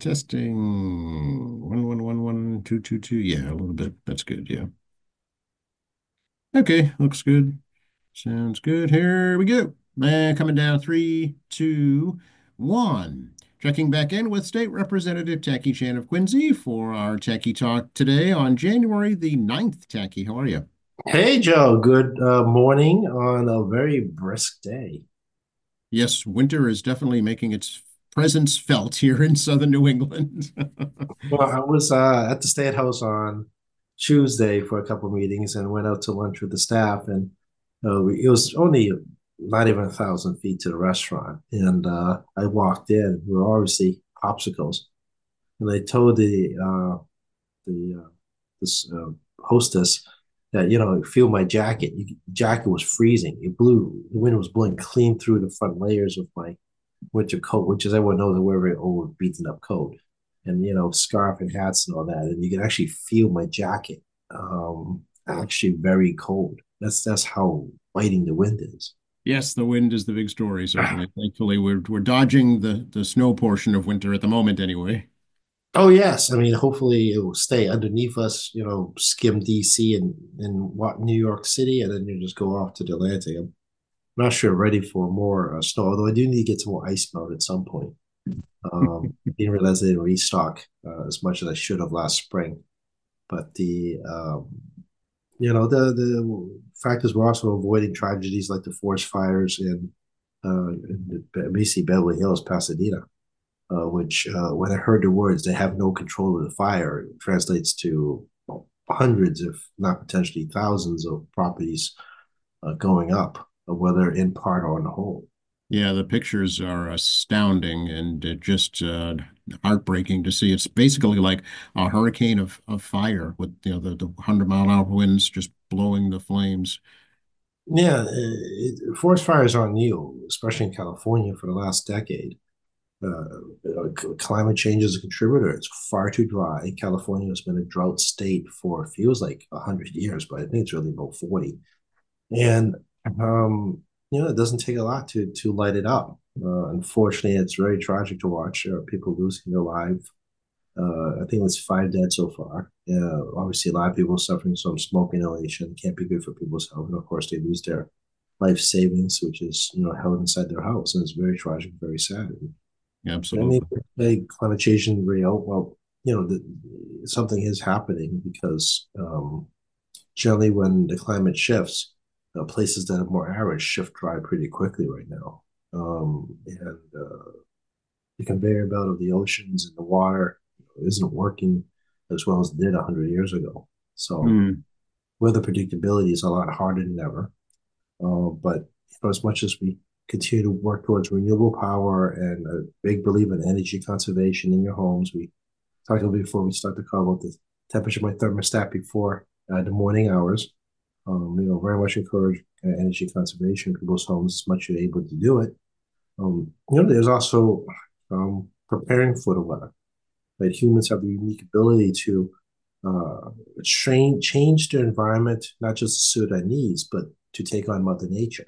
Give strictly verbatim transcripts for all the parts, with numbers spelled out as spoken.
Testing one one one one two two two. Yeah, a little bit. That's good. Yeah. Okay, looks good. Sounds good. Here we go. Man, coming down three, two, one. Checking back in with State Representative Tacky Chan of Quincy for our Tacky Talk today on January the ninth. Tacky, how are you? Hey Joe, good uh, morning on a very brisk day. Yes, winter is definitely making its presence felt here in southern New England. Well, I was uh, at the State House on Tuesday for a couple of meetings and went out to lunch with the staff. And uh, we, it was only not even a thousand feet to the restaurant. And uh, I walked in. We were obviously popsicles, and I told the uh, the uh, this uh, hostess that you know feel my jacket. You, jacket was freezing. It blew. The wind was blowing clean through the front layers of my winter coat, which is everyone knows I wear a very old, beaten up coat, and you know scarf and hats and all that, and you can actually feel my jacket um, actually very cold. That's that's how biting the wind is. Yes, the wind is the big story, certainly. Thankfully, we're we're dodging the the snow portion of winter at the moment anyway. Oh yes, I mean hopefully it will stay underneath us. You know, skim D C and and what New York City, and then you just go off to the Atlantic. I'm not sure ready for more uh, snow, although I do need to get some more ice melt at some point. Um, didn't realize they didn't restock uh, as much as I should have last spring. But the um, you know the the fact is we're also avoiding tragedies like the forest fires in, uh, in B C Beverly Hills, Pasadena, uh, which uh, when I heard the words "they have no control of the fire" it translates to well, hundreds, if not potentially thousands, of properties uh, going up, uh, whether in part or in the whole. Yeah, the pictures are astounding and uh, just uh, heartbreaking to see. It's basically like a hurricane of, of fire with you know the, the hundred mile an hour winds just blowing the flames. Yeah, it, forest fires are new, especially in California for the last decade. Uh, Climate change is a contributor. It's far too dry. California has been a drought state for feels like a hundred years, but I think it's really about forty. And um, you know, it doesn't take a lot to to light it up. Uh, unfortunately, it's very tragic to watch uh, people losing their lives. Uh, I think it's five dead so far. Uh, obviously, a lot of people suffering from smoke inhalation. Can't be good for people's health, and of course, they lose their life savings, which is you know held inside their house, and it's very tragic, very sad. I mean, Absolutely. like climate change in real. Well, you know, the, something is happening because um, generally when the climate shifts, uh, places that are more arid shift dry pretty quickly right now. Um, and uh, the conveyor belt of the oceans and the water isn't working as well as it did one hundred years ago. So Hmm. weather predictability is a lot harder than ever. Uh, but you know, as much as we continue to work towards renewable power and a big believer in energy conservation in your homes, we talked about before we start the call about the temperature of my thermostat before uh, the morning hours. Um, you know, very much encourage uh, energy conservation in people's homes as much as you're able to do it. Um, you know, there's also um, preparing for the weather. Right? Humans have the unique ability to uh, train, change their environment, not just to suit our needs, but to take on Mother Nature.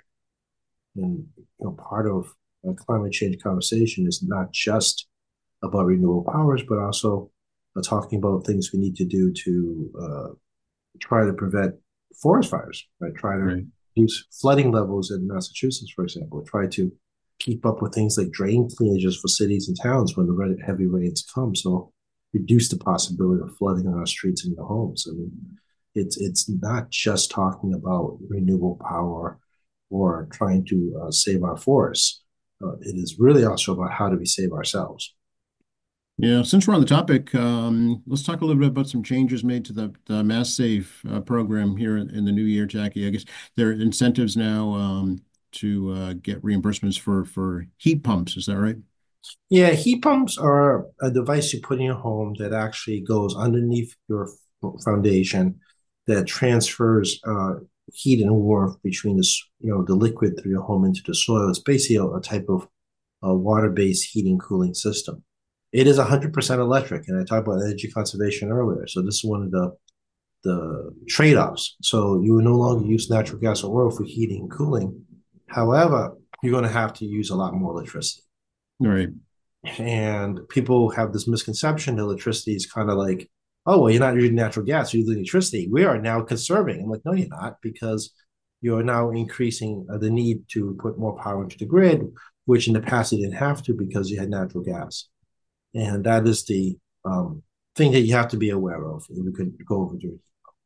And you know, part of a climate change conversation is not just about renewable powers, but also uh, talking about things we need to do to uh, try to prevent forest fires, right? Try to Right. reduce flooding levels in Massachusetts, for example. Try to keep up with things like drain cleanages for cities and towns when the heavy rains come. So reduce the possibility of flooding on our streets and your homes. I mean, it's it's not just talking about renewable power or trying to uh, save our forests. Uh, it is really also about how do we save ourselves. Yeah, since we're on the topic, um, let's talk a little bit about some changes made to the, the Mass Save uh, program here in, in the new year, Jackie. I guess there are incentives now um, to uh, get reimbursements for for heat pumps. Is that right? Yeah, heat pumps are a device you put in your home that actually goes underneath your foundation that transfers uh, heat and warmth between this, you know, the liquid through your home into the soil. It's basically a, a type of a water-based heating cooling system. It is one hundred percent electric, and I talked about energy conservation earlier. So this is one of the the trade-offs. So you will no longer use natural gas or oil for heating and cooling. However, you're going to have to use a lot more electricity. Right. And people have this misconception that electricity is kind of like, oh, well, you're not using natural gas, you're using electricity. We are now conserving. I'm like, no, you're not, because you're now increasing uh, the need to put more power into the grid, which in the past you didn't have to because you had natural gas. And that is the um, thing that you have to be aware of. And we could go over to it.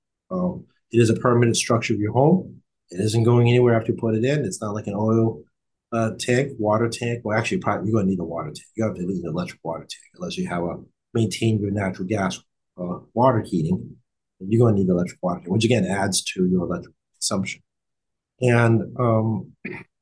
Um, it is a permanent structure of your home. It isn't going anywhere after you put it in. It's not like an oil uh, tank, water tank. Well, actually, probably you're going to need a water tank. You have to need an electric water tank unless you have a maintain your natural gas uh, water heating. You're going to need electric water tank, which again adds to your electric consumption. And um,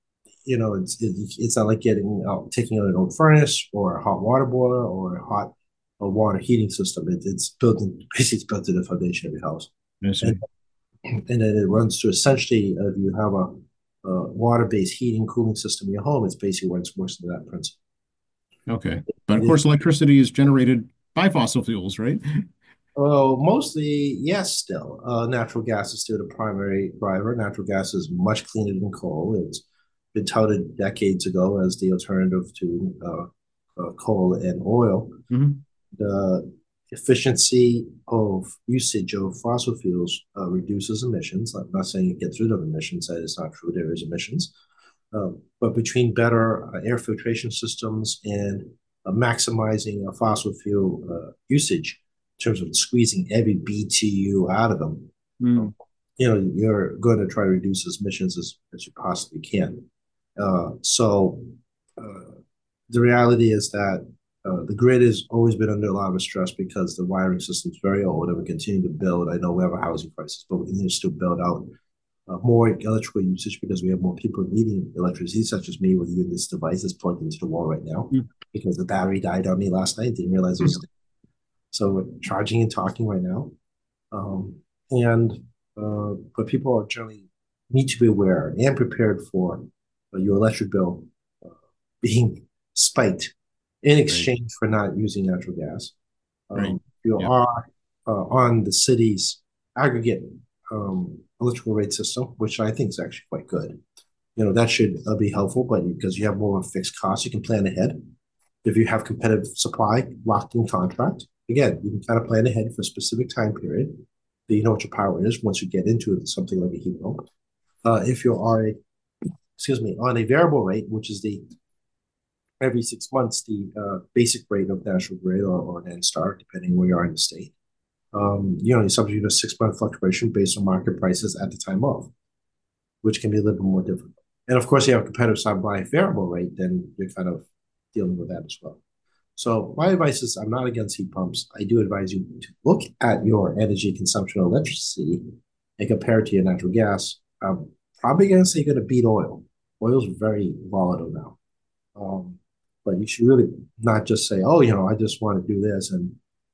you know, it's it, it's not like getting uh, taking out an old furnace or a hot water boiler or a hot a water heating system. It, it's built in basically it's built into the foundation of your house, I and see. and then it runs to essentially uh, if you have a, a water-based heating cooling system in your home, it's basically what it's works to that principle. Okay. But It of is course, electricity is generated by fossil fuels, right? well, mostly yes. Still, uh, natural gas is still the primary driver. Natural gas is much cleaner than coal. It's been touted decades ago as the alternative to uh, uh, coal and oil. Hmm. The efficiency of usage of fossil fuels uh, reduces emissions. I'm not saying it gets rid of emissions. That is not true. There is emissions. Um, but between better uh, air filtration systems and uh, maximizing uh, fossil fuel uh, usage in terms of squeezing every B T U out of them, um, Mm. you know, you're going to try to reduce as emissions as, as you possibly can. Uh, so uh, the reality is that uh, the grid has always been under a lot of stress because the wiring system is very old and we continue to build. I know we have a housing crisis, but we continue to still build out uh, more electrical usage because we have more people needing electricity, such as me with you. This device is plugged into the wall right now Mm. because the battery died on me last night. Didn't realize it was so we're charging and talking right now. Um, and uh, but people are generally need to be aware and prepared for uh, your electric bill uh, being spiked in Right. exchange for not using natural gas. Right. Um, you Yeah. are uh, on the city's aggregate um, electrical rate system, which I think is actually quite good. You know, that should uh, be helpful, but because you have more of a fixed cost, you can plan ahead. If you have competitive supply, locked in contract, again, you can kind of plan ahead for a specific time period. So you know what your power is once you get into it, something like a heat pump. Uh, if you are, a, excuse me, on a variable rate, which is the every six months the uh, basic rate of National Grid or, or Nanstar, depending where you are in the state, um, you know, you're subject to a six month fluctuation based on market prices at the time of, which can be a little bit more difficult. And of course, you have a competitive supply variable rate, then you're kind of dealing with that as well. So my advice is I'm not against heat pumps. I do advise you to look at your energy consumption of electricity and compare it to your natural gas. I'm probably going to say you're going to beat oil. Oil's very volatile now. Um, but you should really not just say, oh, you know, I just want to do this. And,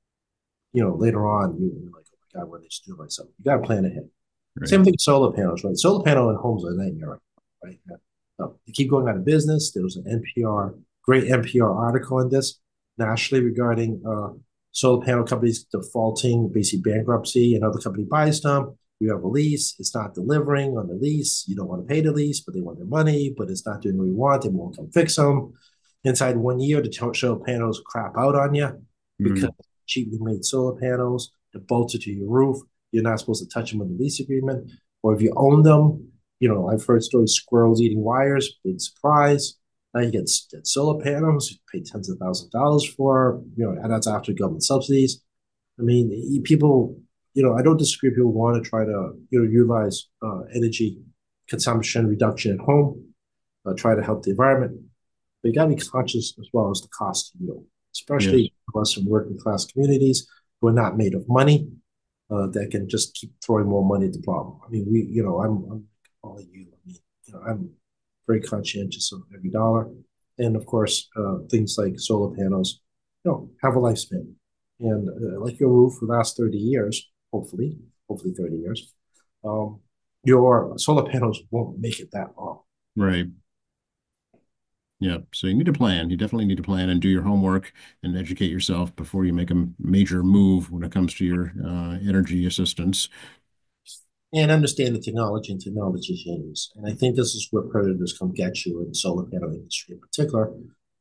you know, later on, you're like, oh my God, what did I just do myself? You got to plan ahead. Right. Same thing with solar panels, right? Solar panel in homes are a nightmare, right? Uh, they keep going out of business. There was an N P R, great N P R article on this nationally regarding uh, solar panel companies defaulting, basically bankruptcy. Another company buys them. You have a lease. It's not delivering on the lease. You don't want to pay the lease, but they want their money, but it's not doing what you want. They won't come fix them. Inside one year, the solar panels crap out on you because Mm. cheaply made solar panels, they're bolted to your roof. You're not supposed to touch them with a lease agreement. Or if you own them, you know, I've heard stories squirrels eating wires, big surprise. Now you get, get solar panels, you pay tens of thousands of dollars for, you know, and that's after government subsidies. I mean, people, you know, I don't disagree. People want to try to, you know, utilize uh, energy consumption reduction at home, uh, try to help the environment. But you got to be conscious as well as the cost to you, Yes. especially for us in working class communities who are not made of money uh, that can just keep throwing more money at the problem. I mean, we, you know, I'm, I'm calling you. I mean, you know, I'm very conscientious of every dollar, and of course, uh, things like solar panels, you know, have a lifespan, and uh, like your roof will last thirty years, hopefully, hopefully thirty years. Um, your solar panels won't make it that long. Right. Yeah. So you need to plan. You definitely need to plan and do your homework and educate yourself before you make a major move when it comes to your uh, energy assistance. And understand the technology and technology changes. And I think this is where predators come get you in the solar panel industry in particular.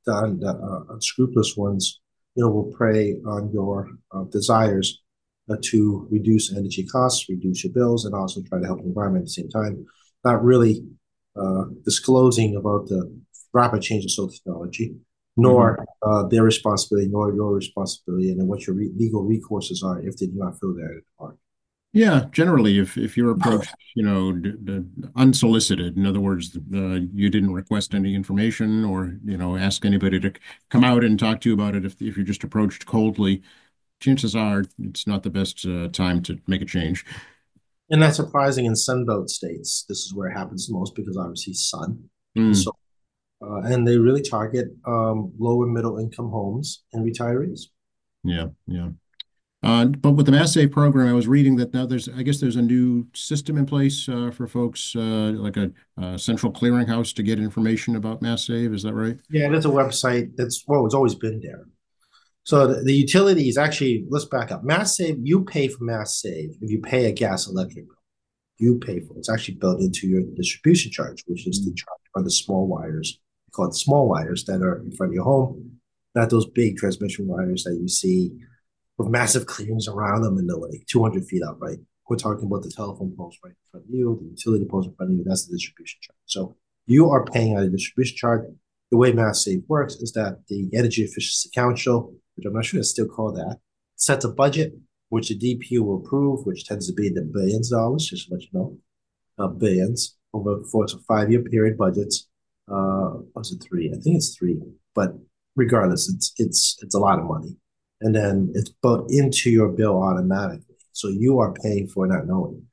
the, the uh, unscrupulous ones, you know, will prey on your uh, desires uh, to reduce energy costs, reduce your bills, and also try to help the environment at the same time. Not really uh, disclosing about the rapid change of solar technology, Hmm. nor uh, their responsibility, nor your responsibility, and then what your re legal recourses are if they do not fill that part. Yeah, generally, if if you're approached, you know, d d unsolicited, in other words, uh, you didn't request any information or, you know, ask anybody to come out and talk to you about it. If if you're just approached coldly, chances are it's not the best uh, time to make a change. And that's surprising in Sunbelt states. This is where it happens the most because obviously sun. And Mm, so, uh, and they really target um, low and middle income homes and retirees. yeah, yeah. Uh, but with the Mass Save program, I was reading that now there's, I guess there's a new system in place uh, for folks, uh, like a, a central clearinghouse to get information about Mass Save. Is that right? Yeah, there's a website that's, well, it's always been there. So the, the utility is actually, let's back up. Mass Save, you pay for Mass Save if you pay a gas electric bill. You pay for it. It's actually built into your distribution charge, which is the Mm, charge for the small wires. We call it small wires that are in front of your home, not those big transmission wires that you see with massive clearings around them and they're like two hundred feet up, right? We're talking about the telephone poles right in front of you, the utility poles in front of you. That's the distribution charge. So you are paying out a distribution charge. The way Mass Save works is that the Energy Efficiency Council, which I'm not sure it's still called that, sets a budget which the D P U will approve, which tends to be in the billions of dollars, just to let you know, uh, billions over for a five-year period budgets. Uh, was it three? I think it's three, but regardless, it's it's it's a lot of money, and then it's built into your bill automatically, so you are paying for not knowing.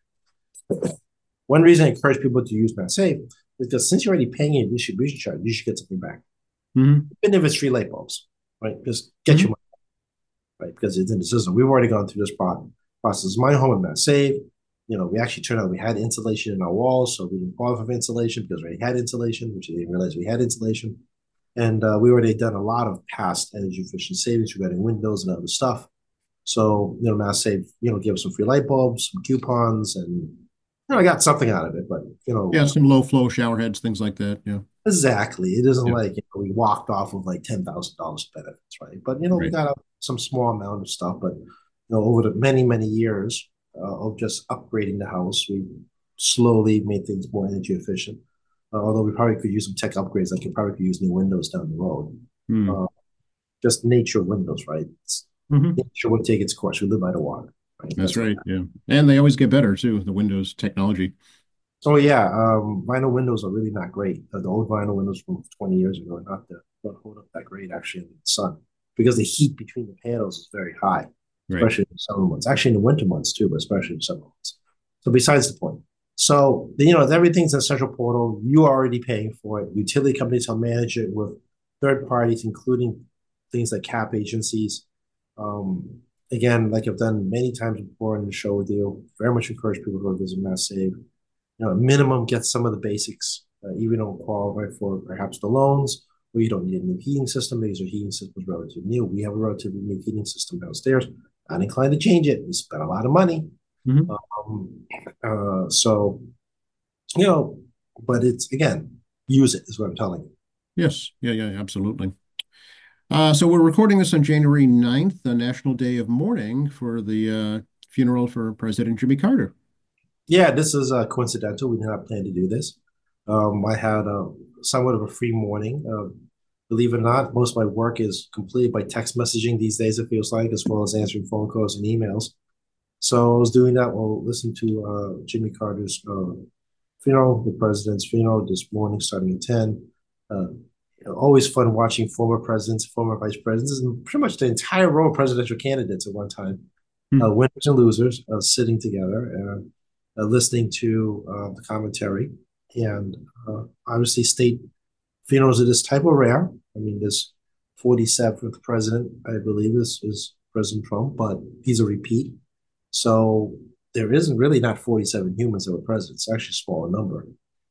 One reason I encourage people to use MassSave is because since you're already paying a distribution charge, you should get something back, hmm even if it's free light bulbs, right? Just get your hmm money, right? Because it's in the system. We've already gone through this process. My home and MassSave, you know, we actually turned out we had insulation in our walls, so we didn't bother with insulation because we already had insulation, which I didn't realize we had insulation. And uh, we already done a lot of past energy efficient savings regarding windows and other stuff. So, you know, Mass Save, you know, give us some free light bulbs, some coupons, and, you know, I got something out of it, but, you know, Yeah, some low flow shower heads, things like that. Yeah. exactly. It isn't Yeah. like, you know, we walked off with like ten thousand dollars benefits, right? But, you know, we Right. got some small amount of stuff, but, you know, over the many, many years uh, of just upgrading the house, we slowly made things more energy efficient. Uh, although we probably could use some tech upgrades, like you probably could use new windows down the road. Mm. Uh, just nature of windows, right? It's, hmm nature will take its course. We live by the water, right? That's That's what. right. Yeah. And they always get better too, the Windows technology. So yeah, um, vinyl windows are really not great. Uh, the old vinyl windows from twenty years ago are not the, don't hold up that great actually in the sun because the heat between the panels is very high, Right. especially in the summer months. Actually, in the winter months too, but especially in the summer months. So besides the point. So you know, everything's in a central portal. You are already paying for it. Utility companies will manage it with third parties, including things like cap agencies. Um, again, like I've done many times before in the show with you, very much encourage people to go visit Mass Save. You know, minimum get some of the basics. Uh, even don't qualify for perhaps the loans, or you don't need a new heating system because your heating system is relatively new. We have a relatively new heating system downstairs. Not inclined to change it. We spent a lot of money. hmm Um, uh, so, you know, but it's again, use it is what I'm telling you. Yes. Yeah, yeah, absolutely. Uh, so we're recording this on January ninth, the National Day of Mourning for the uh, funeral for President Jimmy Carter. Yeah, this is uh, coincidental. We did not plan to do this. Um, I had a somewhat of a free morning. Uh, believe it or not, most of my work is completed by text messaging these days, it feels like, as well as answering phone calls and emails. So I was doing that while listening to uh, Jimmy Carter's uh, funeral, the president's funeral this morning, starting at ten. Uh, you know, always fun watching former presidents, former vice presidents, and pretty much the entire row of presidential candidates at one time, uh, Hmm. winners and losers, uh, sitting together and uh, listening to uh, the commentary. And uh, obviously, state funerals of this type are rare. I mean, this forty-seventh president, I believe, is, is President Trump, but he's a repeat. So there isn't really not forty-seven humans that were president. It's actually a smaller number.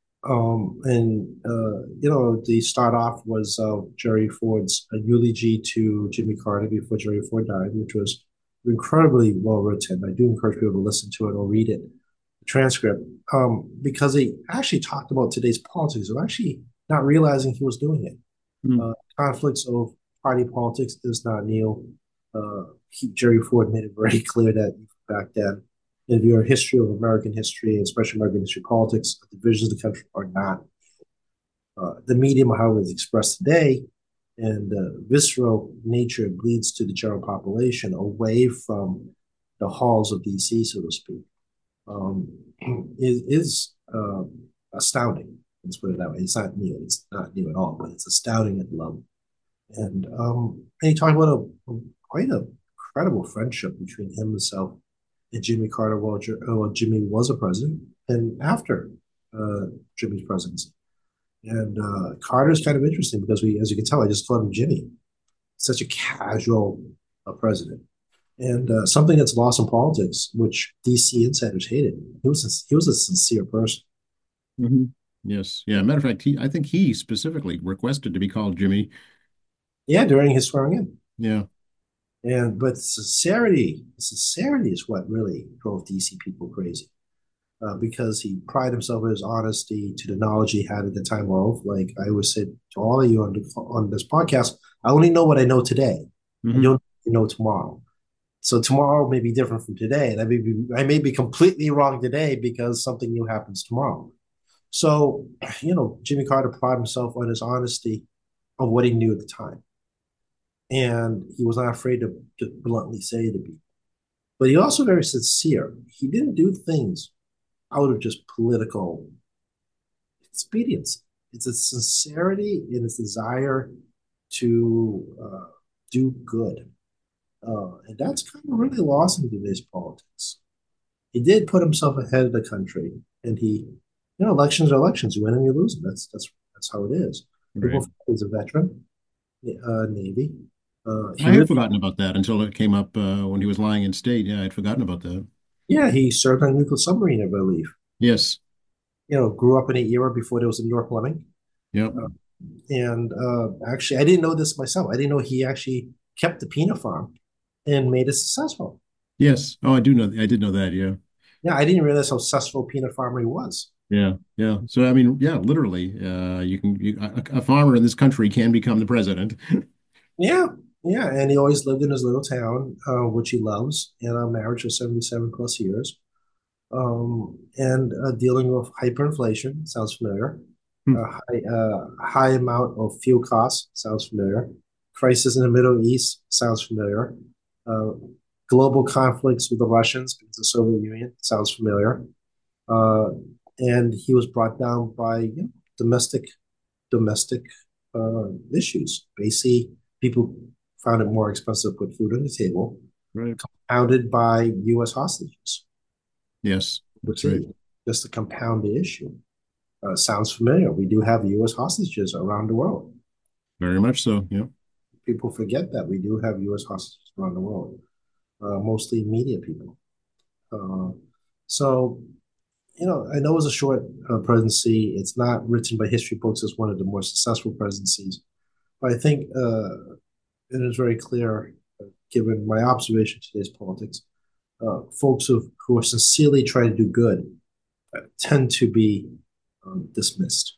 Um, and, uh, you know, the start off was uh, Jerry Ford's uh, eulogy to Jimmy Carter before Jerry Ford died, which was incredibly well written. I do encourage people to listen to it or read it, the transcript, um, because he actually talked about today's politics of actually not realizing he was doing it. Hmm. Uh, conflicts of party politics is not new. Uh, he, Jerry Ford made it very clear that back then, if you're a history of American history, especially American history politics, the divisions of the country are not uh, the medium of how it's expressed today, and the visceral nature bleeds to the general population away from the halls of D C, so to speak, um, is, is uh, astounding. Let's put it that way. It's not new. It's not new at all, but it's astounding at the level. And um, and he talked about a, a quite a credible friendship between him himself and Jimmy Carter while, while Jimmy was a president and after uh, Jimmy's presidency. And uh, Carter's kind of interesting because we, as you can tell, I just called him Jimmy. Such a casual uh, president, and uh, something that's lost in politics, which D C insiders hated. He was a, he was a sincere person. Hmm. Yes. Yeah. Matter of fact, he I think he specifically requested to be called Jimmy. Yeah, during his swearing in. Yeah. And but sincerity, sincerity is what really drove D C people crazy. Uh, because he prided himself in his honesty to the knowledge he had at the time of. Like I always said to all of you on, the, on this podcast, I only know what I know today. I Hmm. don't know tomorrow. So tomorrow may be different from today, and I may be I may be completely wrong today because something new happens tomorrow. So, you know, Jimmy Carter prided himself on his honesty of what he knew at the time, and he was not afraid to, to bluntly say to people. But he also very sincere. He didn't do things out of just political expediency. It's a sincerity in his desire to uh, do good. Uh, and that's kind of really lost in today's politics. He did put himself ahead of the country, and he, you know, elections are elections. You win and you lose them. That's that's that's how it is. Right. People, he's a veteran, uh, Navy. Uh, he I had really, forgotten about that until it came up uh, when he was lying in state. Yeah, I'd forgotten about that. yeah, he served on a nuclear submarine, I believe. Yes. You know, grew up in an era before there was indoor plumbing. Yep. Uh, and uh, actually, I didn't know this myself. I didn't know he actually kept the peanut farm and made it successful. Yes. Oh, I do know. I did know that. Yeah. Yeah, I didn't realize how successful peanut farmer he was. Yeah. Yeah. So I mean, yeah, literally, uh, you can you, a, a farmer in this country can become the president. Yeah, yeah, and he always lived in his little town, uh, which he loves, and a marriage for seventy-seven plus years, um, and uh, dealing with hyperinflation sounds familiar. Hmm. Uh, high, uh, high amount of fuel costs sounds familiar. Crisis in the Middle East sounds familiar. Uh, global conflicts with the Russians because the Soviet Union sounds familiar. Uh, and he was brought down by you know, domestic domestic uh, issues. Basically, people found it more expensive to put food on the table, Right. compounded by U S hostages. Yes, That's that's right. it. Just to compound the issue. Uh, sounds familiar. We do have U S hostages around the world. Very much so. Yeah. People forget that we do have U S hostages around the world, uh, mostly media people. Uh, so, you know, I know it was a short uh, presidency. It's not written by history books as one of the more successful presidencies. But I think uh, it is very clear, uh, given my observation of today's politics, uh, folks who, who are sincerely trying to do good uh, tend to be um, dismissed.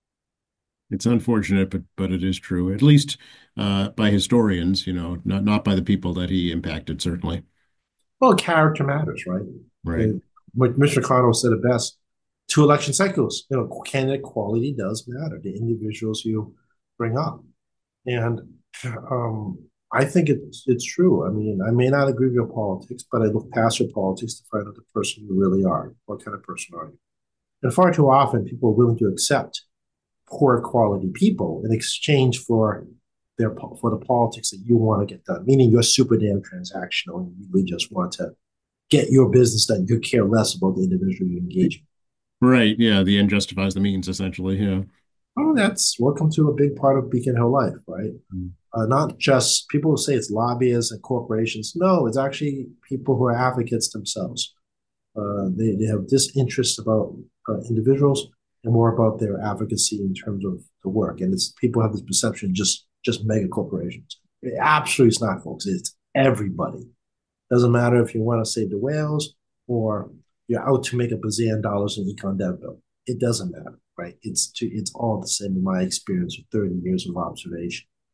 It's unfortunate, but but it is true. At least uh, by historians, you know, not not by the people that he impacted, certainly. Well, character matters, right? Right. And what Mister McConnell said it best: two election cycles, you know, candidate quality does matter. The individuals you bring up, and um, I think it's it's true. I mean, I may not agree with your politics, but I look past your politics to find out the person you really are. What kind of person are you? And far too often, people are willing to accept poor quality people in exchange for their for the politics that you want to get done. Meaning, you're super damn transactional, and you really just want to get your business done. You care less about the individual you engage in. Right. Yeah. The end justifies the means, essentially. Yeah. Oh, that's welcome to a big part of Beacon Hill life, right? Mm. Uh, not just people who say it's lobbyists and corporations. No, it's actually people who are advocates themselves. Uh, they, they have disinterest about uh, individuals and more about their advocacy in terms of the work. And it's people have this perception just just mega corporations. It absolutely is not, folks. It's everybody. Doesn't matter if you want to save the whales or you're out to make a bazillion dollars in econ dev bill. It doesn't matter, right? It's to, it's all the same in my experience with thirty years of observation.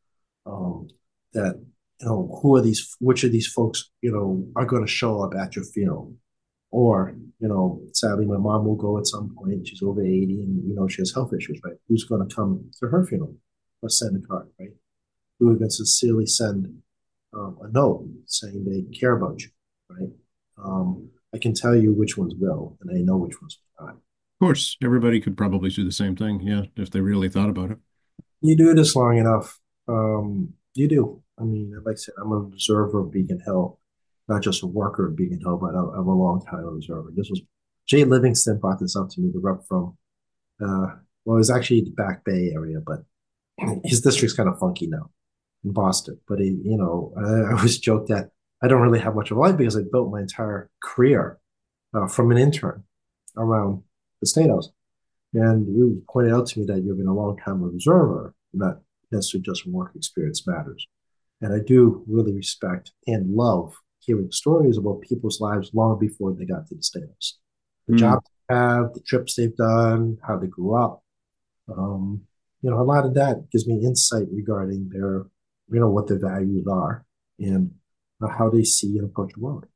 um, that you know who are these, which of these folks you know are going to show up at your funeral, or you know, sadly, my mom will go at some point. She's over eighty, and you know she has health issues, right? Who's going to come to her funeral or send a card, right? Who are going to sincerely send um, a note saying they care about you, right? Um, I can tell you which ones will, and I know which ones will not. Of course, everybody could probably do the same thing, yeah, if they really thought about it. You do this long enough, um, you do. I mean, like I said, I'm an observer of Beacon Hill, not just a worker of Beacon Hill, but I'm a long time observer. This was Jay Livingston brought this up to me, the rep from, uh, well, it was actually the Back Bay area, but his district's kind of funky now in Boston. But he, you know, I, I always joke that I don't really have much of a life because I built my entire career uh, from an intern around the State House. And you pointed out to me that you've been a long time observer, not necessarily just from work experience matters. And I do really respect and love hearing stories about people's lives long before they got to the State House. The Mm. job they have, the trips they've done, how they grew up. Um, you know, a lot of that gives me insight regarding their, you know, what their values are and uh, how they see and approach the world.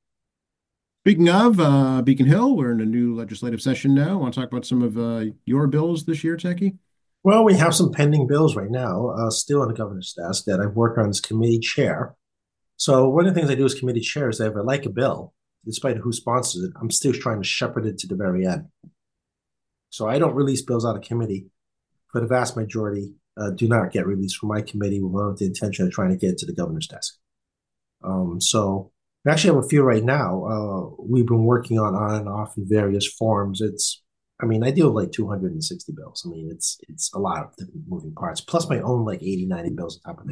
Speaking of uh, Beacon Hill, we're in a new legislative session now. Want to talk about some of uh, your bills this year, Techie? Well, we have some pending bills right now, uh, still on the governor's desk that I've worked on as committee chair. So one of the things I do as committee chair is that if I like a bill, despite who sponsors it, I'm still trying to shepherd it to the very end. So I don't release bills out of committee. For the vast majority, uh, do not get released from my committee with the intention of trying to get it to the governor's desk. Um, so we actually have a few right now. Uh, we've been working on on and off in various forms. It's, I mean, I deal with like two hundred sixty bills. I mean, it's it's a lot of different moving parts, plus my own like eighty, ninety bills on top of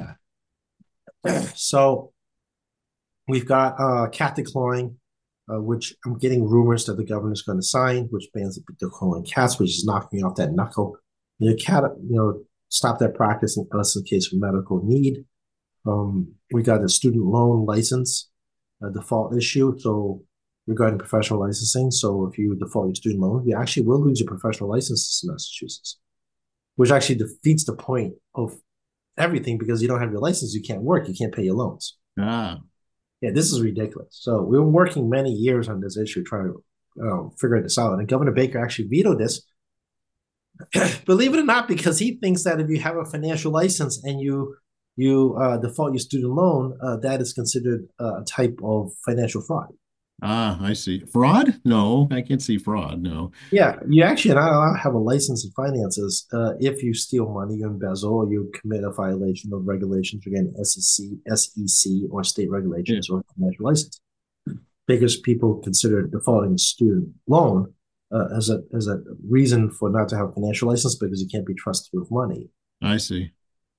that. So we've got uh, cat declawing, uh, which I'm getting rumors that the governor's going to sign, which bans the declawing cats, which is knocking off that knuckle. You know, cat, you know, stop that practice unless in case of medical need. Um, we got a student loan license uh, default issue. So regarding professional licensing, so if you default your student loan, you actually will lose your professional licenses in Massachusetts, which actually defeats the point of everything because you don't have your license, you can't work, you can't pay your loans. Ah, Yeah, this is ridiculous. So we were working many years on this issue, trying to uh, figure this out. And Governor Baker actually vetoed this, believe it or not, because he thinks that if you have a financial license and you you uh, default your student loan, uh, that is considered a type of financial fraud. ah, I see. Fraud? No, I can't see fraud. No. Yeah, you actually are not allowed to have a license in finances uh, if you steal money, you embezzle, or you commit a violation of regulations again, S E C, S E C, or state Yeah, regulations or financial license. Because people consider defaulting a student loan uh, as a as a reason for not to have a financial license because you can't be trusted with money. I see.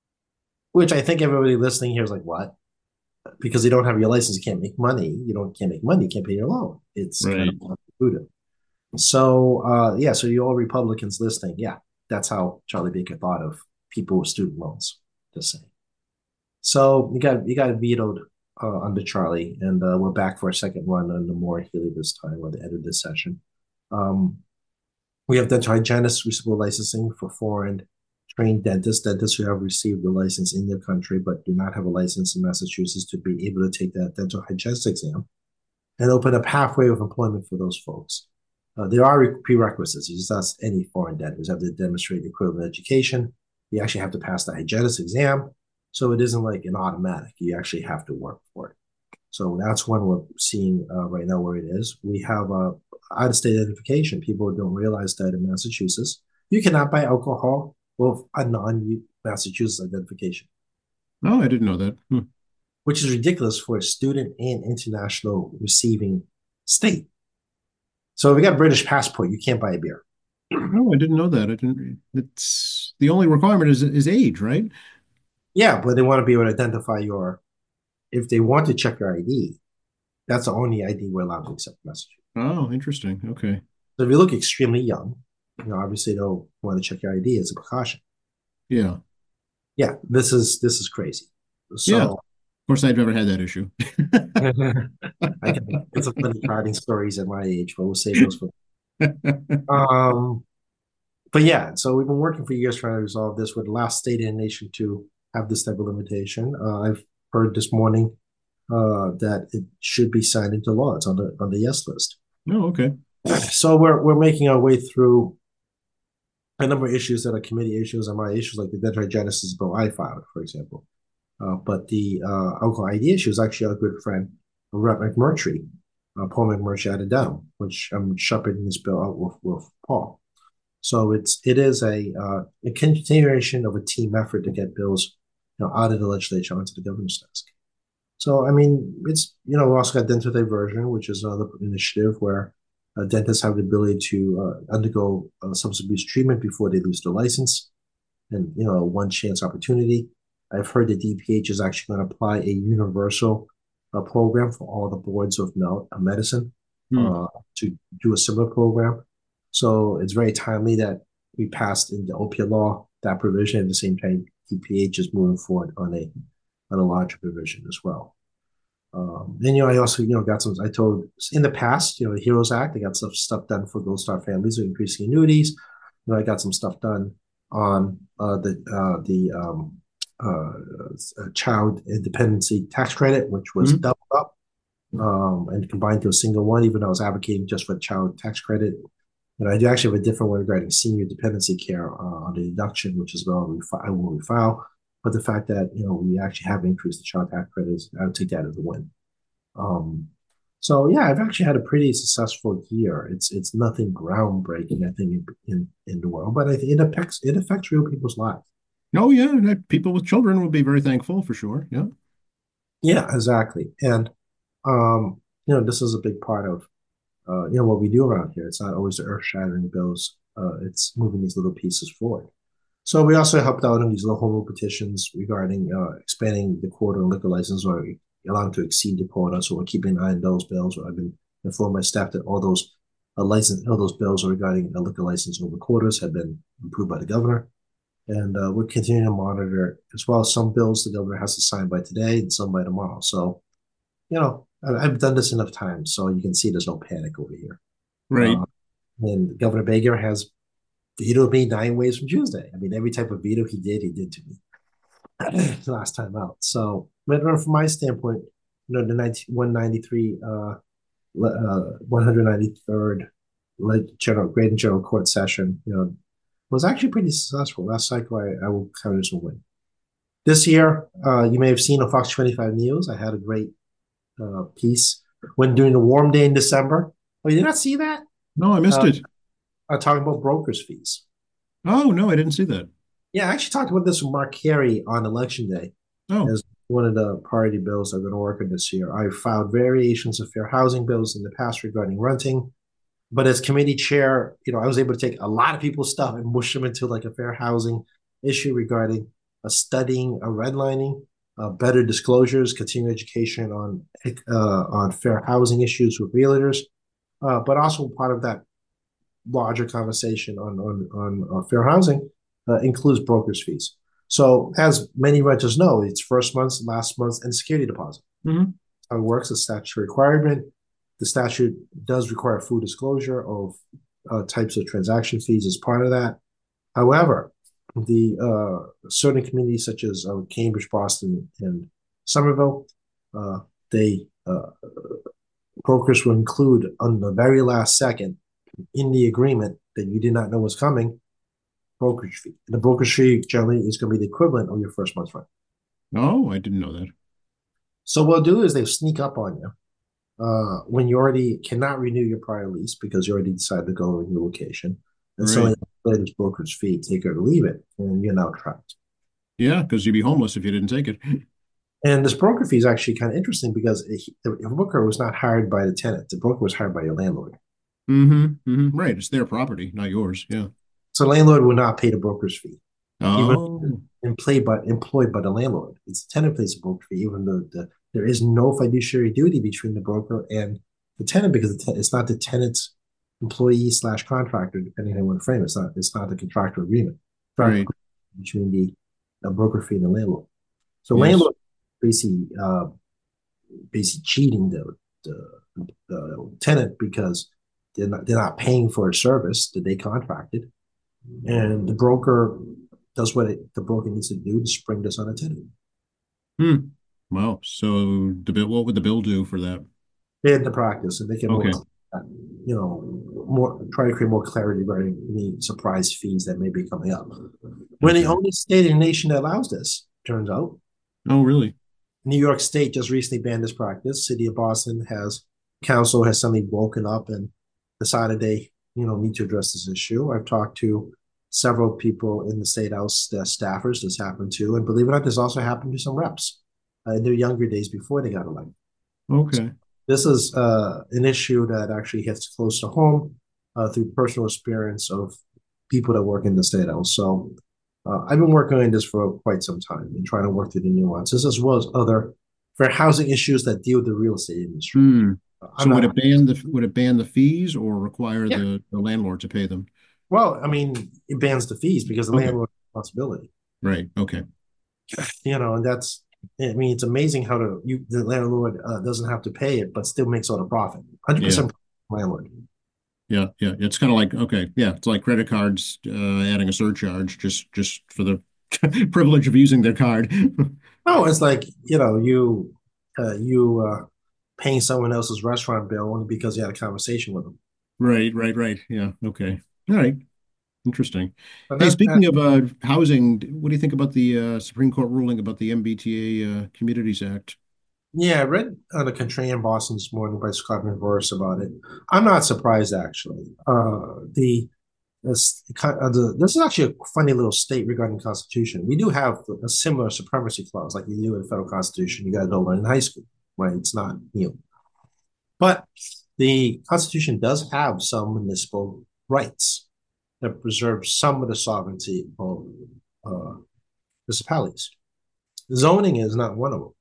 Which I think everybody listening here is like, what? Because you don't have your license, you can't make money. You don't can't make money, you can't pay your loan. It's kind of Right. voodoo. So uh, yeah, so you all Republicans listening, yeah, that's how Charlie Baker thought of people with student loans. Just saying. So you got you got vetoed uh, under Charlie, and uh, we're back for a second run under Maura Healey this time, or the end of this session. Um, we have dental hygienists receivable licensing for foreign trained dentists, dentists who have received a license in their country but do not have a license in Massachusetts to be able to take that dental hygienist exam and open a pathway of employment for those folks. Uh, there are prerequisites. You just ask any foreign dentist. You have to demonstrate equivalent education. You actually have to pass the hygienist exam. So it isn't like an automatic. You actually have to work for it. So that's one we're seeing uh, right now where it is. We have uh, out-of-state identification. People don't realize that in Massachusetts, you cannot buy alcohol with a non-Massachusetts identification, Oh, I didn't know that. Hmm. which is ridiculous for a student and international receiving state. So if you got a British passport, you can't buy a beer. Oh, I didn't know that. I didn't. It's the only requirement is is age, right? Yeah, but they want to be able to identify your, if they want to check your I D, that's the only I D we're allowed to accept messages. Oh, interesting. Okay. So if you look extremely young, you know, obviously they'll want to check your I D as a precaution. Yeah. Yeah, this is this is crazy. Yeah. Of So course, I've never had that issue. I can get some funny carding stories at my age, but we'll save those for. Um, but yeah, so we've been working for years trying to resolve this. We're the last state in the nation to have this type of limitation. Uh, I've heard this morning uh, that it should be signed into law. It's on the on the yes list. Oh, okay. So we're we're making our way through a number of issues that are committee issues and my issues, like the dendrogenesis bill I filed, for example. Uh, but the uh, alcohol I D issue is actually our good friend, Rep. McMurtry, uh, Paul McMurtry out of Dedham, which I'm shepherding this bill out with, with Paul. So it's it is a uh, a continuation of a team effort to get bills, you know, out of the legislature onto the governor's desk. So I mean, it's you know we also got dental diversion, which is another initiative where uh, dentists have the ability to uh, undergo uh, substance abuse treatment before they lose their license, and you know a one chance opportunity. I've heard that D P H is actually going to apply a universal uh, program for all the boards of medicine Hmm. uh, to do a similar program. So it's very timely that we passed in the opiate law that provision. At the same time, D P H is moving forward on a on a larger provision as well. Um, and you know, I also you know got some. I told in the past, you know, the HEROES Act, I got some stuff done for Gold Star families with increasing annuities. You know, I got some stuff done on uh, the uh, the um, uh, child independency tax credit, which was Hmm. doubled up um, and combined to a single one. Even though I was advocating just for child tax credit, and I do actually have a different one regarding senior dependency care uh, on the deduction, which is well I will refile. But the fact that you know we actually have increased the child tax credits, I would take that as a win. Um, so yeah, I've actually had a pretty successful year. It's it's nothing groundbreaking, I think, in in, in the world, but I think it affects it affects real people's lives. Oh, yeah. That people with children will be very thankful for sure. Yeah. Yeah, exactly. And um, you know, this is a big part of uh, you know, what we do around here. It's not always the earth-shattering bills. Uh, it's moving these little pieces forward. So we also helped out in these little home rule petitions regarding uh, expanding the quota on liquor license or allowing to exceed the quota. So we're keeping an eye on those bills. I've been informed my staff that all those uh, license, all those bills regarding a liquor license over quotas have been approved by the governor. And uh, we're continuing to monitor as well. Some bills the governor has to sign by today and some by tomorrow. So, you know, I've done this enough times, so you can see there's no panic over here. Right. Uh, and Governor Baker has vetoed me nine ways from Tuesday. I mean, every type of veto he did, he did to me last time out. So, but from my standpoint, you know, the one ninety-three, uh, uh, one hundred ninety-third general, Great and General Court session, you know, was actually pretty successful. Last cycle, I, I will count as a win. This year, uh, you may have seen on Fox twenty-five News, I had a great uh, piece when during the warm day in December. Oh, you did not see that? No, I missed Uh, it. I'm talking about brokers' fees. Oh, no, I didn't see that. Yeah, I actually talked about this with Mark Carey on election day Oh, as one of the priority bills I'm going to work on this year. I filed variations of fair housing bills in the past regarding renting, but as committee chair, you know, I was able to take a lot of people's stuff and mush them into like a fair housing issue regarding a studying, a redlining, uh, better disclosures, continuing education on uh, on fair housing issues with realtors, uh, but also part of that larger conversation on on on uh, fair housing uh, includes brokers' fees. So, as many renters know, it's first month's, last month's, and security deposit. hmm. How it works, a statutory requirement. The statute does require full disclosure of uh, types of transaction fees as part of that. However, the uh, certain communities such as uh, Cambridge, Boston, and Somerville, uh, they uh, brokers will include on the very last second in the agreement that you did not know was coming brokerage fee. And the brokerage fee generally is going to be the equivalent of your first month's rent. Oh, I didn't know that. So what they'll do is they sneak up on you uh, when you already cannot renew your prior lease because you already decided to go in your location. And so Right. they play this brokerage fee, take it or leave it, and you're now trapped. Yeah, because you'd be homeless if you didn't take it. And this broker fee is actually kind of interesting because it, the broker was not hired by the tenant. The broker was hired by your landlord. Hmm. Hmm. Right. It's their property, not yours. Yeah. So the landlord will not pay the broker's fee, even Oh, employed by employed by the landlord. It's the tenant pays the broker fee, even though the, there is no fiduciary duty between the broker and the tenant because the ten, it's not the tenant's employee slash contractor, depending on how you want to frame it. It's not it's not the contractual agreement. right. Between the, the broker fee and the landlord. So Yes. landlord basically uh, basically cheating the, the the tenant because they're not they're not paying for a service that they contracted, and the broker does what it, the broker needs to do to spring this on a tenant. Hmm. Wow. So the bill, what would the bill do for that? In the practice and make it more, Okay. you know, more try to create more clarity regarding any surprise fees that may be coming up. We're the Okay. only state in the nation that allows this, turns out. Oh, really? New York State just recently banned this practice. City of Boston has council has suddenly woken up and decided they, you know, need to address this issue. I've talked to several people in the state house, uh, staffers. This happened to, and believe it or not, this also happened to some reps uh, in their younger days before they got elected. So Okay. this is uh, an issue that actually hits close to home uh, through personal experience of people that work in the state house. So uh, I've been working on this for quite some time and trying to work through the nuances as well as other fair housing issues that deal with the real estate industry. Hmm. Uh, I'm So would not, it ban the would it ban the fees or require yeah. the, the landlord to pay them? Well, I mean, it bans the fees because the Okay. landlord responsibility. Right. Okay. You know, and that's, I mean, it's amazing how to you the landlord uh, doesn't have to pay it, but still makes all the profit. one hundred Yeah. percent landlord. Yeah. Yeah. It's kind of like, okay. Yeah. It's like credit cards, uh, adding a surcharge just, just for the privilege of using their card. No, it's like, you know, you uh, you uh, paying someone else's restaurant bill only because you had a conversation with them. Right. Right. Right. Yeah. Okay. All right. Interesting. But Hey, that, that speaking of uh, housing, what do you think about the uh, Supreme Court ruling about the M B T A uh, Communities Act? yeah, I read on the Contrarian in Boston this morning by Scott Verse about it. I'm not surprised actually. Uh, the this, uh, the, this is actually a funny little state regarding the Constitution. We do have a similar supremacy clause like you do in the federal Constitution. You guys don't learn in high school, right? It's not new. But the Constitution does have some municipal rights that preserve some of the sovereignty of uh, municipalities. Zoning is not one of them.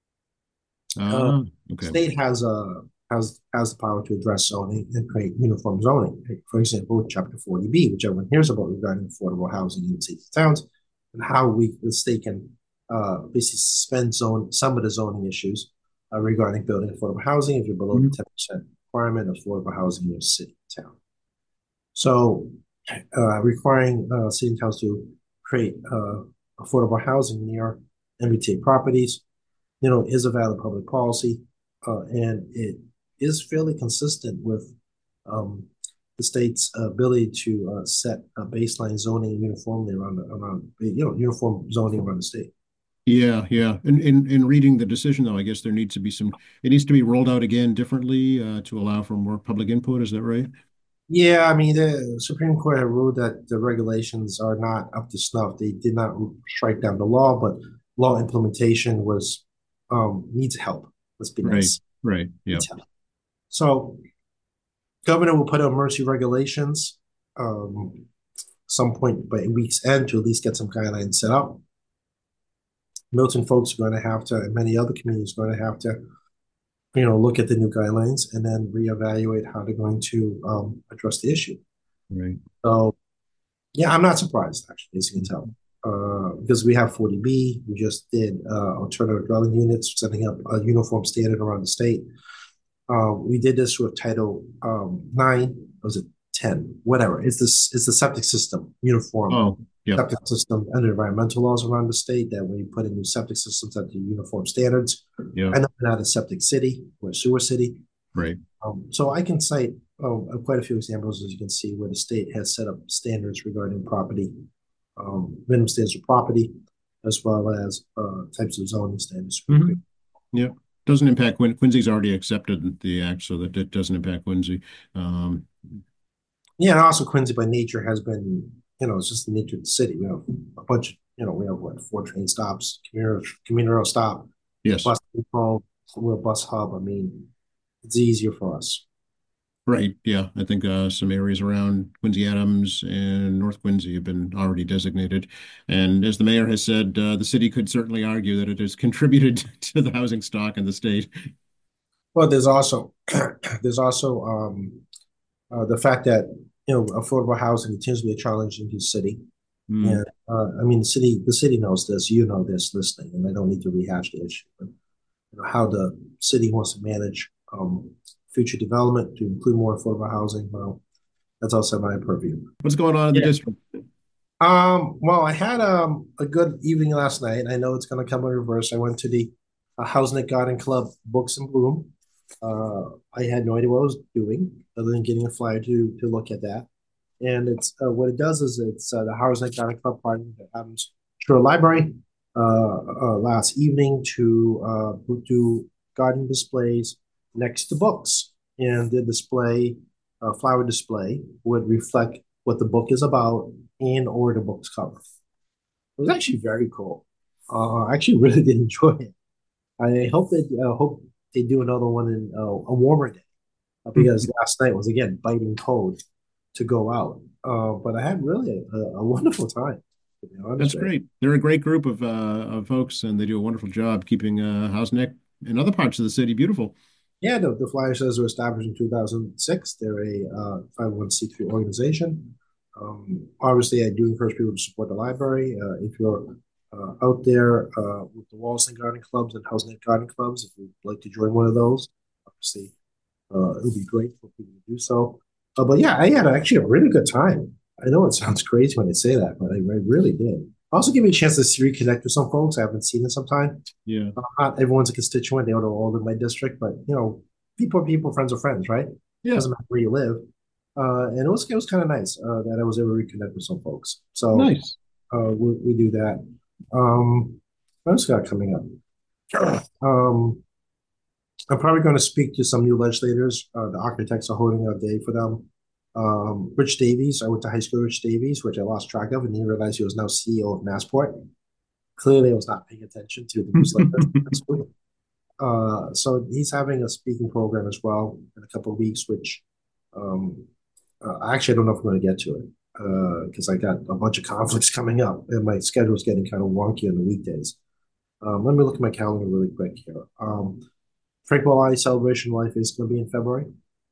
Uh, Ah, okay. State has a has has the power to address zoning and create uniform zoning. For example, Chapter forty B, which everyone hears about regarding affordable housing in cities and towns, and how we the state can uh, basically suspend zone some of the zoning issues uh, regarding building affordable housing if you're below the Mhm. ten percent requirement of affordable housing in your city and town. So, uh, requiring uh, city and towns to create uh, affordable housing near M B T A properties, you know, is a valid public policy, uh, and it is fairly consistent with um, the state's ability to uh, set a baseline zoning uniformly around the, around you know uniform zoning around the state. Yeah, yeah. In, in in reading the decision, though, I guess there needs to be some. It needs to be rolled out again differently uh, to allow for more public input. Is that right? Yeah, I mean, the Supreme Court had ruled that the regulations are not up to snuff. They did not strike down the law, but law implementation was um, needs help. Let's be Right, nice. right. Yeah. Needs help. So, governor will put out emergency regulations um, some point by week's end to at least get some guidelines set up. Milton folks are going to have to, and many other communities are going to have to, you know, look at the new guidelines and then reevaluate how they're going to um, address the issue. Right. So, yeah, I'm not surprised actually, as you can tell, uh, because we have forty B. We just did uh, alternative dwelling units, setting up a uniform standard around the state. Uh, we did this with Title um, Nine. Was it ten? Whatever. It's this. It's the septic system uniform Oh, yeah, septic system under environmental laws around the state. That when you put in new septic systems that do uniform standards, yeah. I know we're not a septic city, we're a sewer city. Right. Um, so I can cite oh, quite a few examples, as you can see, where the state has set up standards regarding property, um, minimum standards of property, as well as uh, types of zoning standards. Hmm. Yeah. Doesn't impact Quin Quincy's already accepted the act, so that it doesn't impact Quincy. Um, Yeah, and also Quincy by nature has been, you know, it's just the nature of the city. We have a bunch, of, you know, we have what four train stops, commuter commuter stop, yes. bus depot, we're a bus hub. I mean, it's easier for us. Right. Yeah. I think uh, some areas around Quincy Adams and North Quincy have been already designated. And as the mayor has said, uh, the city could certainly argue that it has contributed to the housing stock in the state. Well, there's also there's also um, uh, the fact that you know affordable housing continues to be a challenge in the city. Mm, And uh, I mean, the city the city knows this. You know this, listening, and I don't need to rehash the issue. But, you know, how the city wants to manage um, future development to include more affordable housing. Well, that's also my purview. what's going on in the Yeah. district? Um, well, I had um a good evening last night. I know it's going to come in reverse. I went to the uh, Housenick Garden Club Books in Bloom. Uh, I had no idea what I was doing other than getting a flyer to to look at that. And it's uh, what it does is it's uh, the Housenick Garden Club party that happens through a library uh, uh, last evening to uh, do garden displays next to books, and the display, uh, flower display, would reflect what the book is about and or the book's cover. It was actually very cool. Uh, I actually really did enjoy it. I hope that uh, hope they do another one in uh, a warmer day uh, because last night was again biting cold to go out. Uh, but I had really a, a wonderful time, to be honest That's with great. They're a great group of uh, of folks, and they do a wonderful job keeping uh, House Neck and other parts of the city beautiful. you. Yeah, the, the Flyers says were established in two thousand six. They're a uh, five oh one c three organization. Um, obviously, I do encourage people to support the library. Uh, if you're uh, out there uh, with the Wallaston Garden Clubs and House Net Garden Clubs, if you'd like to join one of those, obviously uh, it would be great for people to do so. Uh, but yeah, I had actually a really good time. I know it sounds crazy when I say that, but I, I really did. Also, give me a chance to reconnect with some folks I haven't seen in some time. Yeah. Uh, not everyone's a constituent; they don't all in my district, but you know, people are people, friends are friends, right? Yeah. Doesn't matter where you live. Uh, and it was it was kind of nice uh, that I was able to reconnect with some folks. So Nice. uh, we, we do that. Um, what else got coming up? Um, I'm probably going to speak to some new legislators. Uh, the architects are holding a day for them. Um, Rich Davies, I went to high school with Rich Davies, which I lost track of, and then realized he was now C E O of Massport. Clearly, I was not paying attention to the newsletter. Uh, so he's having a speaking program as well in a couple of weeks, which um, uh, actually I don't know if I'm going to get to it because uh, I got a bunch of conflicts coming up, and my schedule is getting kind of wonky on the weekdays. Um, let me look at my calendar really quick here. Um, Frank Bellotti Celebration Life is going to be in February.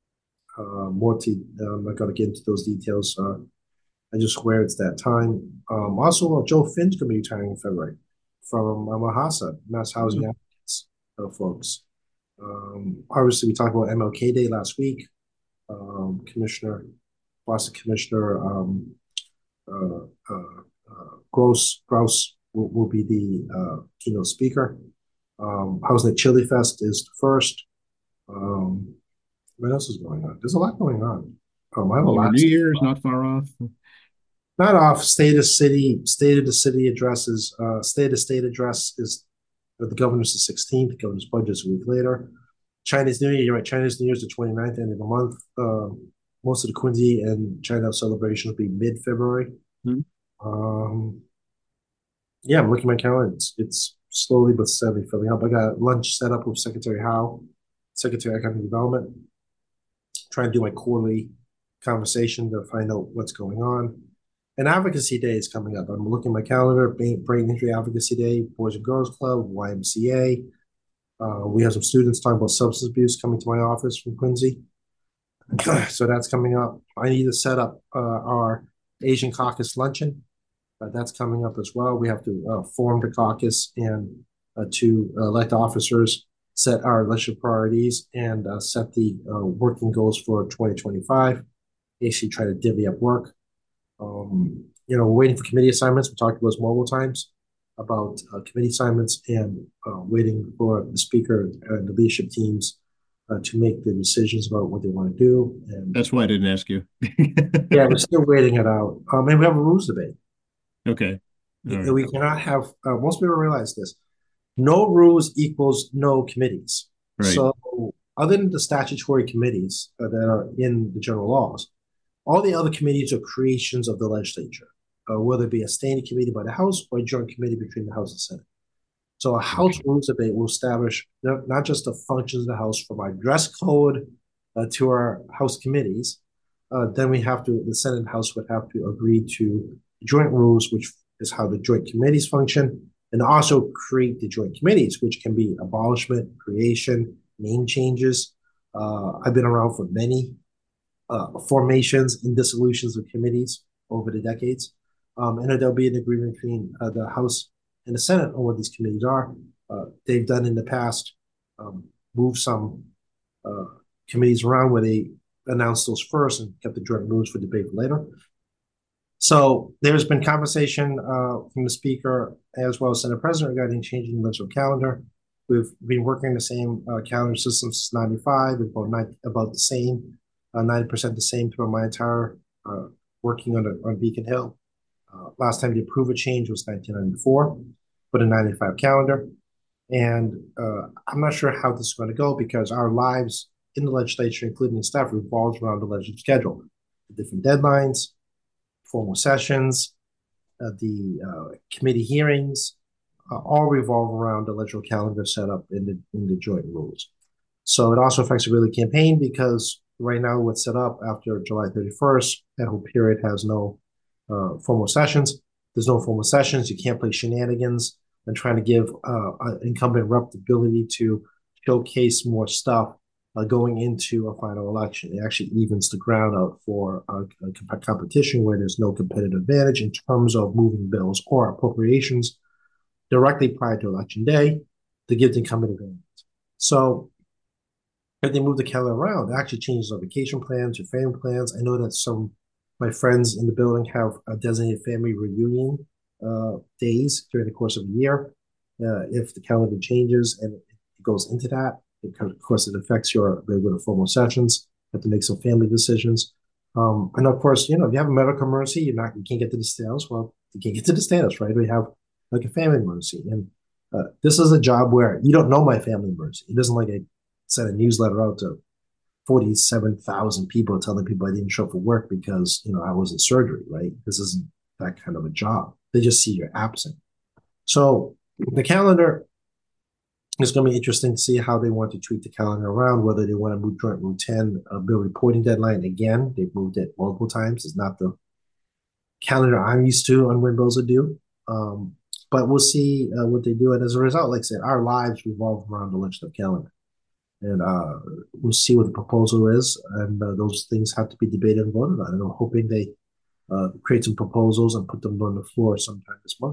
Uh, more to, uh, I'm not going to get into those details. Uh, I just swear it's that time. Um, also, uh, Joe Finn's going to be retiring in February from uh, Mahasa, Mass Housing Advocates, uh, folks. Um, obviously, we talked about M L K Day last week. Um, Commissioner, Boston Commissioner um, uh, uh, uh, Gross, Grouse will, will be the uh, keynote speaker. Um, Housing Chili Fest is the first. Um, what else is going on? There's a lot going on. Um, I have a Lunar lot. New Year is not far off. Not off. State of city, state of the city addresses. Uh, state of state address is uh, the governor's the sixteenth. The governor's budget is a week later. Chinese New Year, you're right. Chinese New Year is the twenty-ninth, end of the month. Um, most of the Quincy and China celebrations will be mid February. Hmm. Um, yeah, I'm looking at my calendar. It's, it's slowly but steadily filling up. I got lunch set up with Secretary Howe, Secretary of Economic Development, trying to do my quarterly conversation to find out what's going on. And Advocacy Day is coming up. I'm looking at my calendar, Brain Injury Advocacy Day, Boys and Girls Club, Y M C A. Uh, we have some students talking about substance abuse coming to my office from Quincy. So that's coming up. I need to set up uh, our Asian Caucus luncheon. Uh, that's coming up as well. We have to uh, form the caucus and uh, to elect officers, set our election priorities, and uh, set the uh, working goals for twenty twenty-five. Basically, try to divvy up work. Um, you know, we're waiting for committee assignments. We talked about this multiple times about uh, committee assignments and uh, waiting for the speaker and the leadership teams uh, to make the decisions about what they want to do. And That's why I didn't ask you. yeah, we're still waiting it out. Um, and we have a rules debate. Okay. All right. We cannot have, uh, most people realize this, no rules equals no committees. Right. So other than the statutory committees uh, that are in the general laws, all the other committees are creations of the legislature, uh, whether it be a standing committee by the House or a joint committee between the House and Senate. So a House Okay. rules debate will establish not just the functions of the House from our dress code uh, to our House committees. Uh, then we have to, the Senate and House would have to agree to joint rules, which is how the joint committees function, and also create the joint committees, which can be abolishment, creation, name changes. Uh, I've been around for many uh, formations and dissolutions of committees over the decades. Um, and there'll be an agreement between uh, the House and the Senate on what these committees are. Uh, they've done in the past, um, move some uh, committees around where they announced those first and kept the joint rules for debate for later. So there's been conversation uh, from the speaker as well as Senate President regarding changing the legislative calendar. We've been working the same uh, calendar system since ninety-five, about nine, about the same, uh, ninety percent the same throughout my entire uh, working on, a, on Beacon Hill. Uh, last time the approve a change was nineteen ninety-four for the ninety-five calendar. And uh, I'm not sure how this is going to go because our lives in the legislature, including the staff, revolves around the legislative schedule, the different deadlines, formal sessions, uh, the uh, committee hearings, uh, all revolve around the electoral calendar set up in the in the joint rules. So it also affects the Really campaign because right now what's set up after July thirty-first, that whole period has no uh, formal sessions. There's no formal sessions. You can't play shenanigans and trying to give uh, an incumbent rep the ability to showcase more stuff uh, going into a final election. It actually evens the ground out for a, a competition where there's no competitive advantage in terms of moving bills or appropriations directly prior to election day to give the incumbent advantage. So if they move the calendar around, it actually changes our vacation plans, your family plans. I know that some my friends in the building have a designated family reunion uh, days during the course of the year. Uh, if the calendar changes and it goes into that, it, of course, it affects your ability to formal sessions. You have to make some family decisions. Um, and of course, you know, if you have a medical emergency, you're not, you can't get to the status. Well, you can't get to the status, right? We have like a family emergency. And uh, this is a job where you don't know my family emergency. It doesn't like a send a newsletter out to forty-seven thousand people telling people I didn't show up for work because, you know, I was in surgery, right? This isn't that kind of a job. They just see you're absent. So the calendar is going to be interesting to see how they want to tweak the calendar around, whether they want to move Joint Rule ten, a bill reporting deadline again. They've moved it multiple times. It's not the calendar I'm used to on when bills are due. Um, but we'll see uh, what they do. And as a result, like I said, our lives revolve around the legislative calendar. And uh, we'll see what the proposal is, and uh, those things have to be debated and voted on. And I'm hoping they uh, create some proposals and put them on the floor sometime this month.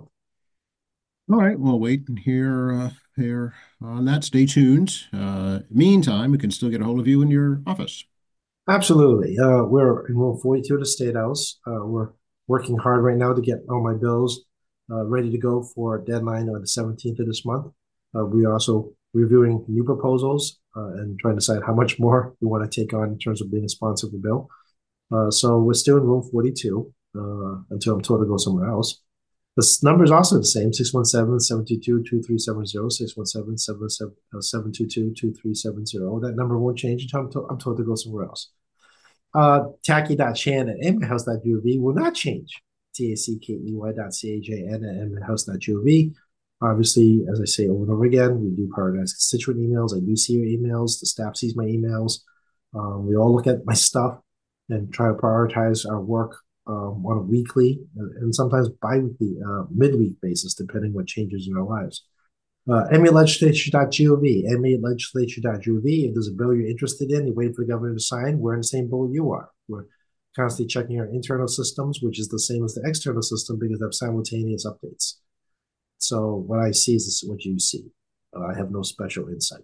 All right, we'll wait and hear uh, hear on that. Stay tuned. Uh, meantime, we can still get a hold of you in your office. Absolutely. Uh, we're in room forty-two of the State House. Uh, we're working hard right now to get all my bills uh, ready to go for a deadline on the seventeenth of this month. Uh, we're also reviewing new proposals uh, and trying to decide how much more we want to take on in terms of being a sponsor of the bill. Uh, so we're still in room forty-two uh, until I'm told to go somewhere else. The number is also the same, six one seven, seven two two, two three seven zero, six one seven, seven two two, two three seven zero. That number won't change until I'm, to- I'm told to go somewhere else. Uh, tacky.chan at amhouse.gov will not change. T A C K E Y dot C H A N at amhouse.gov. Obviously, as I say over and over again, we do prioritize constituent emails. I do see your emails. The staff sees my emails. Um, we all look at my stuff and try to prioritize our work um, on a weekly and sometimes bi-weekly, uh, midweek basis, depending what changes in our lives. Uh, M A legislature dot gov, M A legislature dot gov. If there's a bill you're interested in, you're waiting for the governor to sign, we're in the same boat you are. We're constantly checking our internal systems, which is the same as the external system because they have simultaneous updates. So what I see is what you see. Uh, I have no special insight.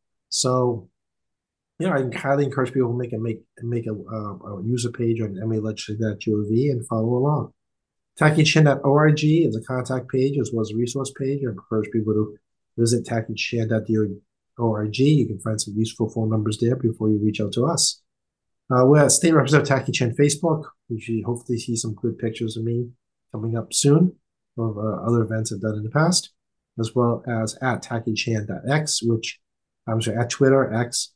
So, you know, I highly encourage people to make a make make a, uh, a user page on M A legislature dot gov and follow along. tacky chan dot org is a contact page as well as a resource page. I encourage people to visit tacky chan dot org. You can find some useful phone numbers there before you reach out to us. Uh, we're at State Representative Tacky Chen Facebook. You should hopefully see some good pictures of me coming up soon of uh, other events I've done in the past, as well as at tacky chan dot x, which I'm sorry, at Twitter, X,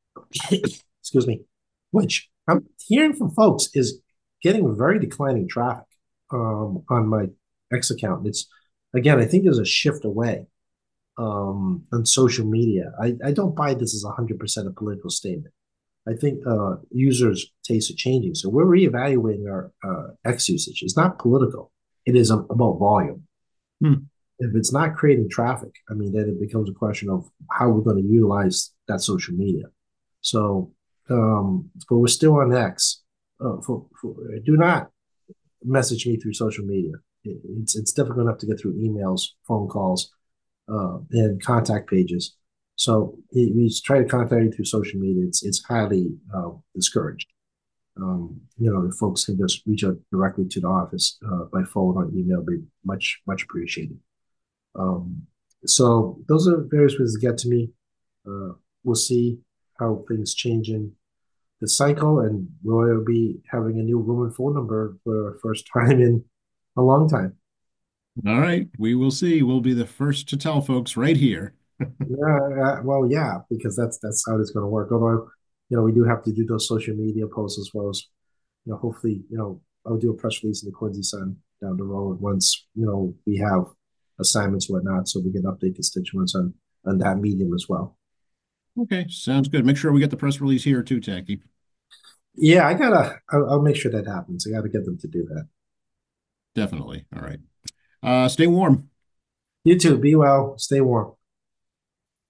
excuse me, which I'm hearing from folks is getting very declining traffic um, on my X account. It's, again, I think there's a shift away um, on social media. I, I don't buy this as one hundred percent a political statement. I think uh, users' tastes are changing. So we're reevaluating our uh, X usage. It's not political. It is about volume. Hmm. If it's not creating traffic, I mean, then it becomes a question of how we're going to utilize that social media. So, um, but we're still on X. Uh, for, for, do not message me through social media. It, it's it's difficult enough to get through emails, phone calls, uh, and contact pages. So if you try to contact you through social media, it's it's highly uh, discouraged. Um, you know, if folks can just reach out directly to the office uh, by phone or email, be much much appreciated. Um, so those are various ways to get to me. Uh, we'll see how things change in the cycle, and we'll be having a new room and phone number for the first time in a long time. All right, we will see. We'll be the first to tell folks right here. Yeah, uh, well, yeah, because that's that's how it's going to work. Although, you know, we do have to do those social media posts as well as, you know, hopefully, you know, I'll do a press release in the Quincy Sun down the road once, you know, we have assignments and whatnot, so we can update constituents on on that medium as well. Okay, sounds good. Make sure we get the press release here too, Tacky. Yeah, I gotta. I'll, I'll make sure that happens. I gotta get them to do that. Definitely. All right. Uh, stay warm. You too. Be well. Stay warm.